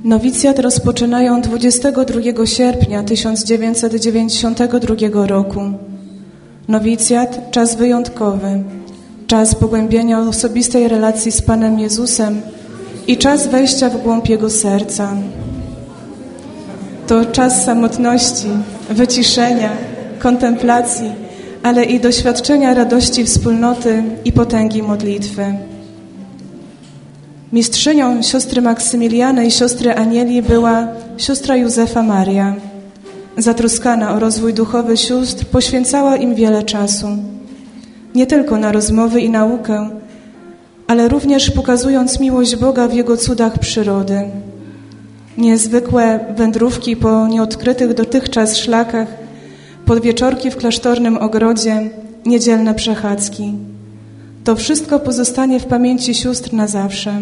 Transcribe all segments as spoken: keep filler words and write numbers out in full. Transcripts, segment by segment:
Nowicjat rozpoczynają dwudziestego drugiego sierpnia tysiąc dziewięćset dziewięćdziesiątego drugiego roku. Nowicjat, czas wyjątkowy, czas pogłębienia osobistej relacji z Panem Jezusem i czas wejścia w głąb Jego serca. To czas samotności, wyciszenia, kontemplacji, ale i doświadczenia radości wspólnoty i potęgi modlitwy. Mistrzynią siostry Maksymiliany i siostry Anieli była siostra Józefa Maria. Zatroskana o rozwój duchowy sióstr, poświęcała im wiele czasu. Nie tylko na rozmowy i naukę, ale również pokazując miłość Boga w Jego cudach przyrody. Niezwykłe wędrówki po nieodkrytych dotychczas szlakach, podwieczorki w klasztornym ogrodzie, niedzielne przechadzki. To wszystko pozostanie w pamięci sióstr na zawsze.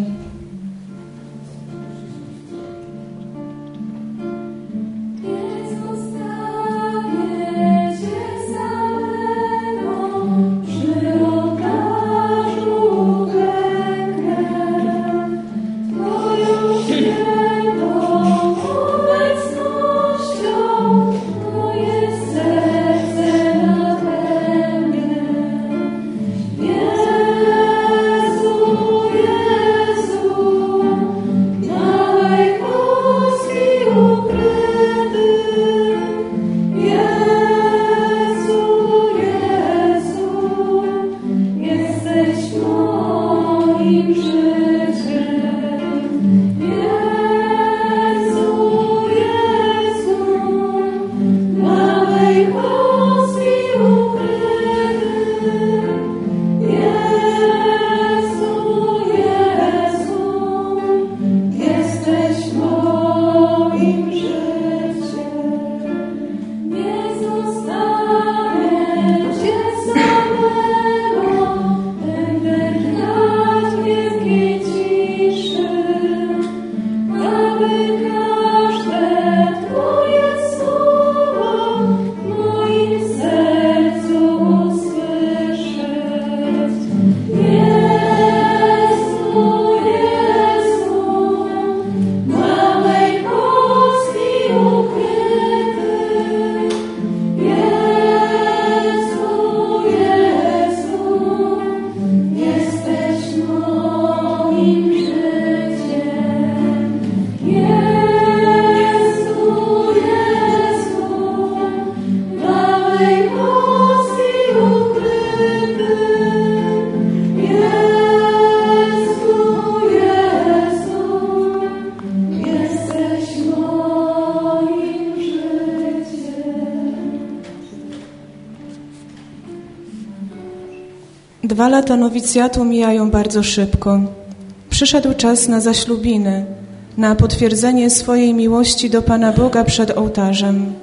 Dwa lata nowicjatu mijają bardzo szybko. Przyszedł czas na zaślubiny, na potwierdzenie swojej miłości do Pana Boga przed ołtarzem.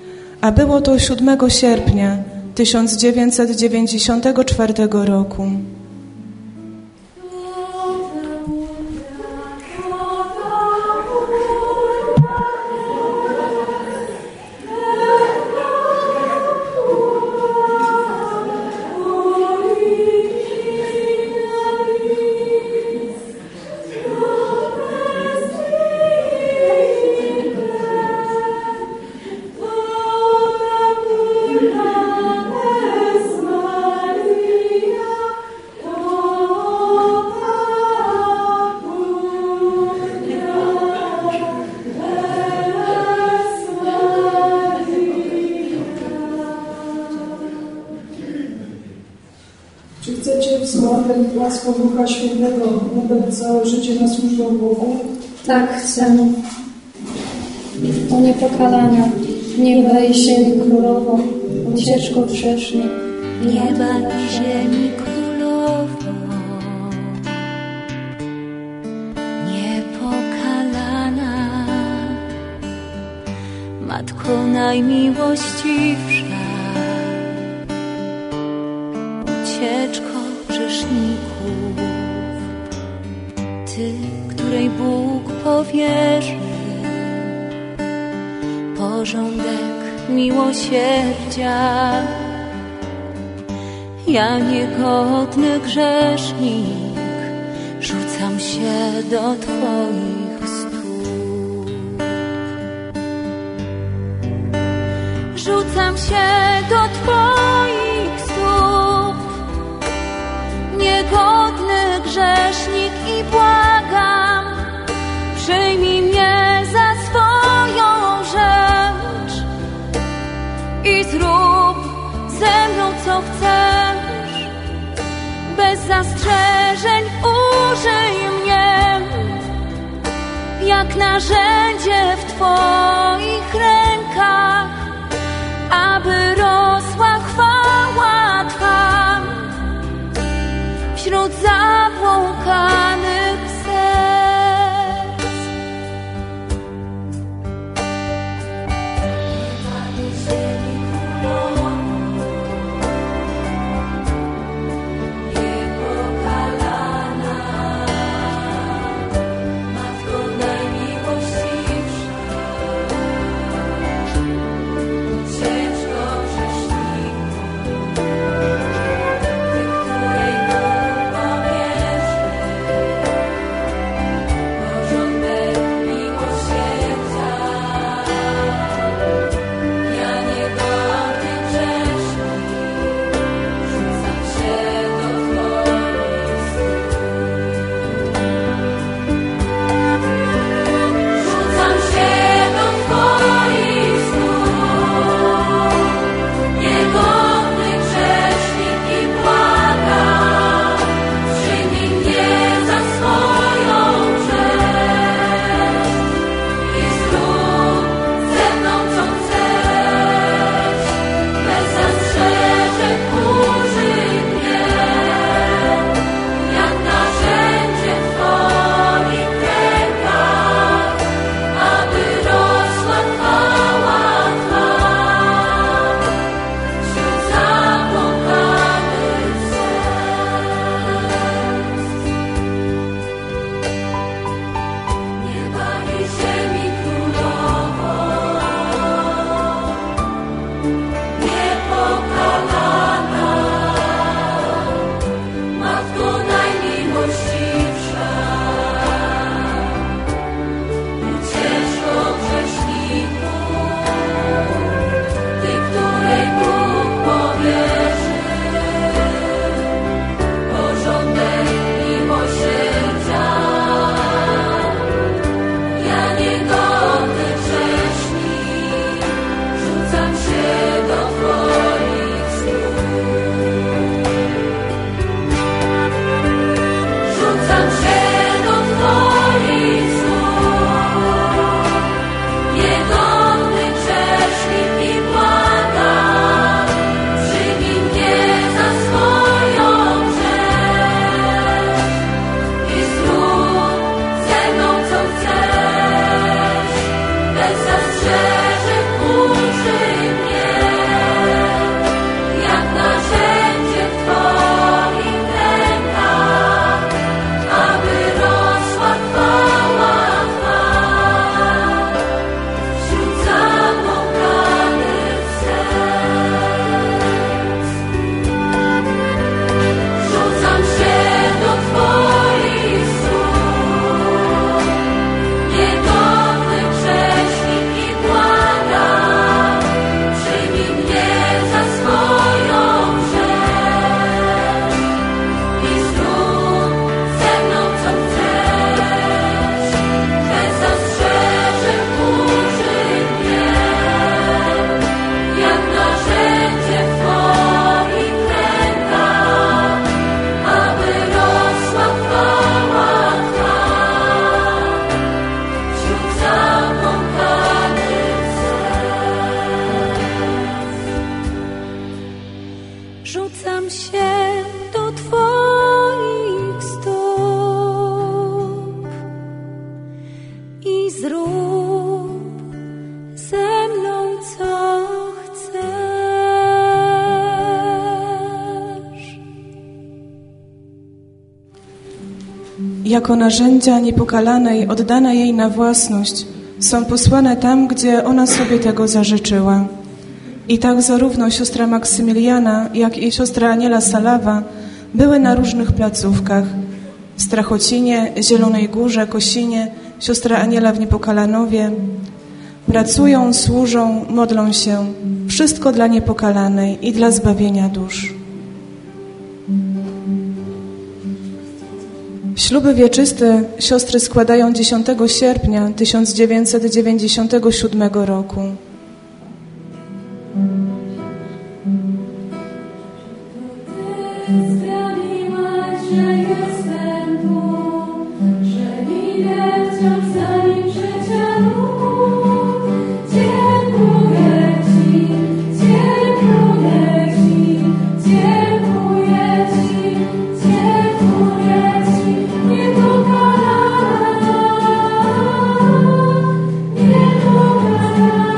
A było to siódmego sierpnia tysiąc dziewięćset dziewięćdziesiątego czwartego roku. Czy chcecie wzmagać łaską Ducha Świętego, oddać całe życie na służbę Bogu? Tak, chcemy. O niepokalania, nieba i ziemi królowo, ucieczko grzesznie. Nieba i ziemi królowo, niepokalana, Matko najmiłościwsza, ucieczko grzeszników, Ty, której Bóg powierzy porządek miłosierdzia. Ja niegodny grzesznik, rzucam się do Twoich stóp. się do Twoich stóp, niegodny grzesznik, i błagam, przyjmij mnie za swoją rzecz i zrób ze mną, co chcesz. Bez zastrzeżeń użyj mnie jak narzędzie w Twoich rękach, aby rosła chwała Twa wśród zabłąkanych serc. Niepokalana, Matko najmiłościwsza, ucieczko grzeszników, Ty, której Bóg powierzy porządek miłosierdzia. Ja niegodny grzesznik, rzucam się do Twoich stóp. Rzucam się do Twoich stóp, niegodny grzesznik, i błagam, przyjmij mnie za swoją rzecz i zrób ze mną, co chcesz. Bez zastrzeżeń użyj mnie jak narzędzie w Twoich rękach, aby rosła chwała Twa wśród zabłąkanych serc. Nieba i ziemi królowo, niepokalana, Matko najmiłościwsza, ucieczko grzeszników, Ty, której Bóg powierzy porządek miłosierdzia. Ja niegodny grzesznik, rzucam się do Twoich stóp. Rzucam się do Twoich stóp, niegodny grzesznik, i błagam, przyjmij mnie za swoją rzecz i zrób ze mną, co chcesz. Bez zastrzeżeń użyj mnie jak narzędzie w Twoich rękach, aby rosła chwała Twa wśród zabłąkanych serc. Rzucam się do Twoich stóp, niegodny grzesznik, i błagam, przyjmij mnie za swoją rzecz i zrób ze mną, co chcesz. Bez zastrzeżeń użyj mnie jak narzędzie w Twoich rękach, aby rosła chwała Twa wśród zabłąkanych serc. Rzucam się do Twoich stóp i zrób ze mną, co chcesz. Jako narzędzia niepokalanej, oddane jej na własność, są posłane tam, gdzie ona sobie tego zażyczyła. I tak zarówno siostra Maksymiliana, jak i siostra Aniela Salawa były na różnych placówkach. W Strachocinie, Zielonej Górze, Kosinie, siostra Aniela w Niepokalanowie. Pracują, służą, modlą się. Wszystko dla niepokalanej i dla zbawienia dusz. Śluby wieczyste siostry składają dziesiątego sierpnia tysiąc dziewięćset dziewięćdziesiątego siódmego roku. Sprawiłaś, że jestem tu, że idę wciąż za nim życia ród. Dziękuję Ci, dziękuję Ci, dziękuję Ci, dziękuję Ci, niepokalana, niepokalana.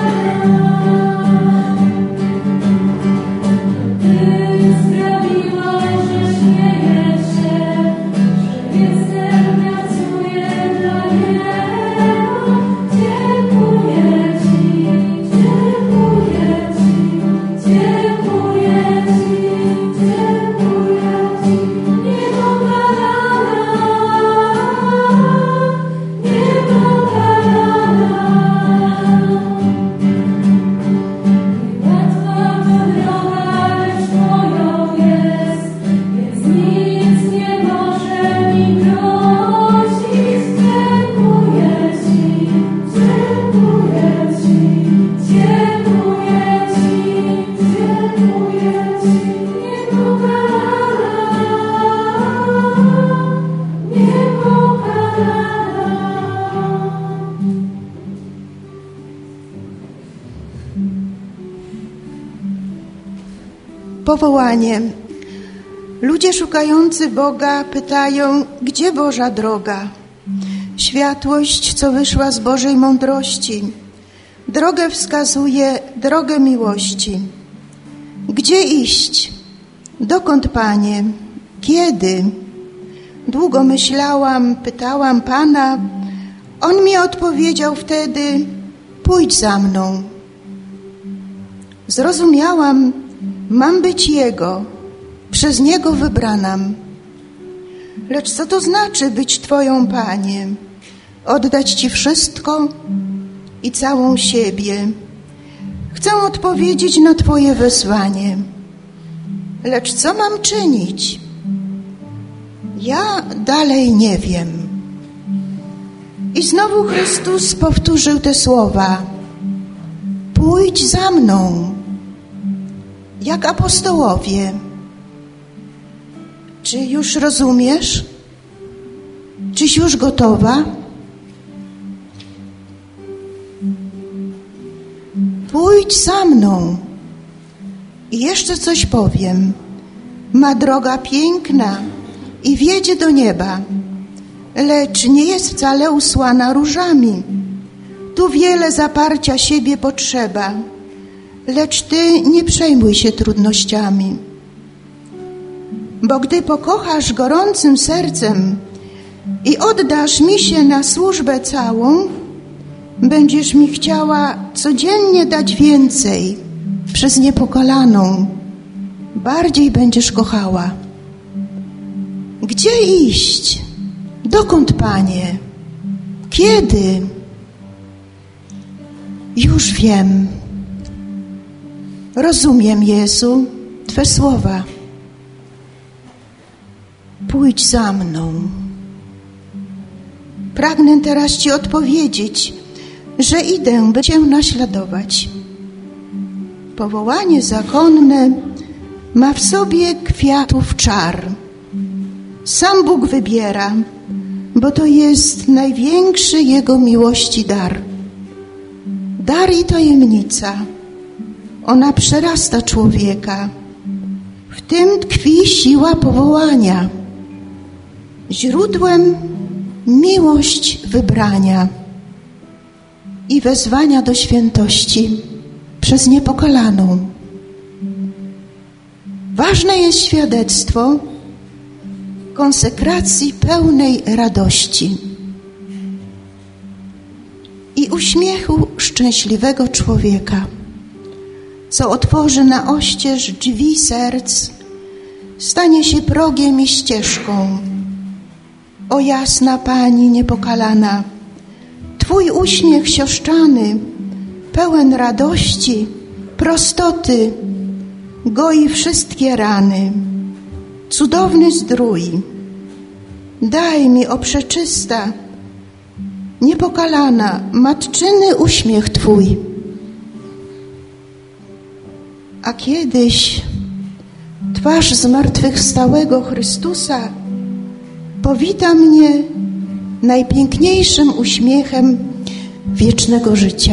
Ty sprawiłaś, że śmieję się, że jestem, pracuję dla Niego. Dziękuję Ci, dziękuję Ci, dziękuję Ci, dziękuję Ci, niepokalana, niepokalana. Łatwa droga, lecz moją jest, więc nic nie może mi grozić. Dziękuję Ci, dziękuję Ci, dziękuję Ci, dziękuję Ci, niepokalana, niepokalana. Powołanie. Ludzie szukający Boga pytają, gdzie Boża droga? Światłość, co wyszła z Bożej mądrości. Drogę wskazuje drogę miłości. Gdzie iść? Dokąd, Panie? Kiedy? Długo myślałam, pytałam Pana. On mi odpowiedział wtedy, pójdź za mną. Zrozumiałam, mam być Jego, przez Niego wybranam. Lecz co to znaczy być Twoją, Panie? Oddać Ci wszystko i całą siebie. Chcę odpowiedzieć na Twoje wezwanie. Lecz co mam czynić? Ja dalej nie wiem. I znowu Chrystus powtórzył te słowa. Pójdź za mną. Jak apostołowie. Czy już rozumiesz? Czyś już gotowa? Pójdź za mną. I jeszcze coś powiem. Ma droga piękna i wiedzie do nieba, lecz nie jest wcale usłana różami. Tu wiele zaparcia siebie potrzeba, lecz Ty nie przejmuj się trudnościami. Bo gdy pokochasz gorącym sercem i oddasz mi się na służbę całą, będziesz mi chciała codziennie dać więcej przez niepokalaną. Bardziej będziesz kochała. Gdzie iść? Dokąd, Panie? Kiedy? Już wiem. Rozumiem, Jezu, Twe słowa. Pójdź za mną. Pragnę teraz Ci odpowiedzieć, że idę, by Cię naśladować. Powołanie zakonne ma w sobie kwiatów czar. Sam Bóg wybiera, bo to jest największy Jego miłości dar. Dar i tajemnica. Ona przerasta człowieka. W tym tkwi siła powołania. Źródłem miłość wybrania i wezwania do świętości przez niepokalaną. Ważne jest świadectwo konsekracji pełnej radości i uśmiechu szczęśliwego człowieka, co otworzy na oścież drzwi serc, stanie się progiem i ścieżką. O jasna Pani niepokalana, Twój uśmiech sioszczany pełen radości, prostoty, goi wszystkie rany. Cudowny zdrój, daj mi, o przeczysta, niepokalana, matczyny uśmiech Twój. A kiedyś twarz zmartwychwstałego Chrystusa powita mnie najpiękniejszym uśmiechem wiecznego życia.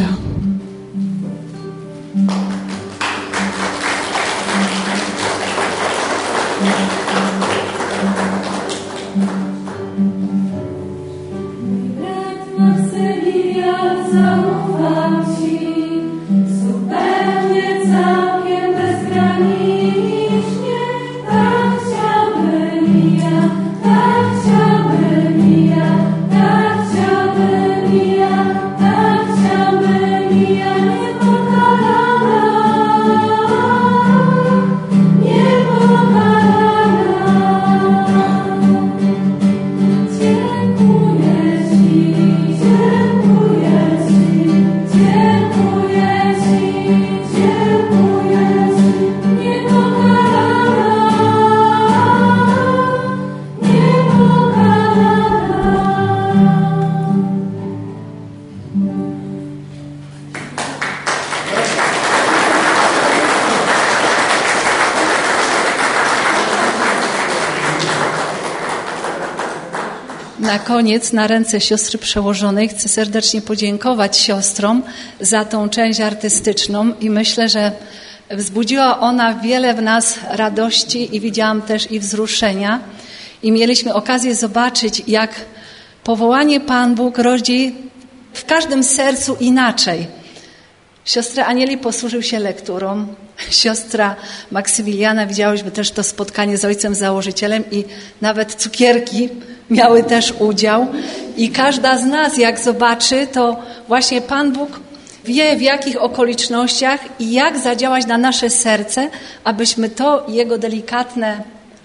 Na koniec, na ręce siostry przełożonej, chcę serdecznie podziękować siostrom za tą część artystyczną i myślę, że wzbudziła ona wiele w nas radości i widziałam też i wzruszenia i mieliśmy okazję zobaczyć, jak powołanie Pan Bóg rodzi w każdym sercu inaczej. Siostra Anieli posłużył się lekturą. Siostra Maksymiliana, widziałyśmy też to spotkanie z ojcem założycielem i nawet cukierki miały też udział. I każda z nas, jak zobaczy, to właśnie Pan Bóg wie, w jakich okolicznościach i jak zadziałać na nasze serce, abyśmy to Jego delikatne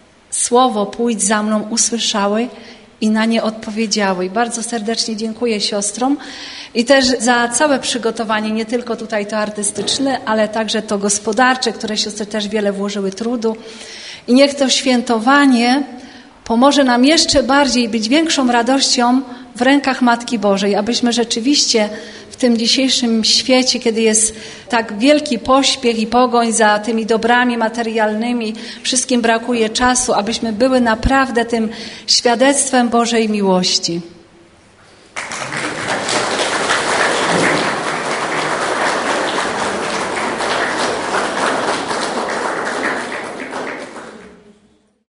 słowo pójdź za mną usłyszały i na nie odpowiedziały. I bardzo serdecznie dziękuję siostrom i też za całe przygotowanie, nie tylko tutaj to artystyczne, ale także to gospodarcze, które siostry też wiele włożyły trudu. I niech to świętowanie pomoże nam jeszcze bardziej być większą radością w rękach Matki Bożej, abyśmy rzeczywiście w tym dzisiejszym świecie, kiedy jest tak wielki pośpiech i pogoń za tymi dobrami materialnymi, wszystkim brakuje czasu, abyśmy były naprawdę tym świadectwem Bożej miłości.